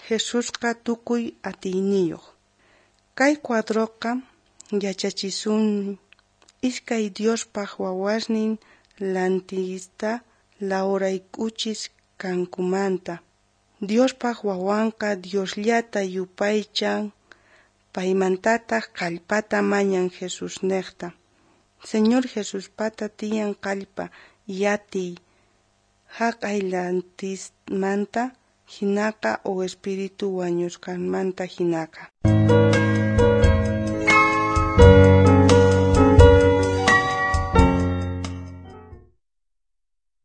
Jesusqa tukuy atiyniyuq. Kay cuadroqa yachachisunmi iskay Diospaq wawasnin lantiysta lawrayk'uchis kankumanta. Diospaq wawanqa Diosllata yupaychan, paymantataq kallpata mañan Jesus niqta. Señor Jesuspata tiyan kallpa yatiy haqay lantismanta hinaqa o espiritu wañusqanmanta hinaqa.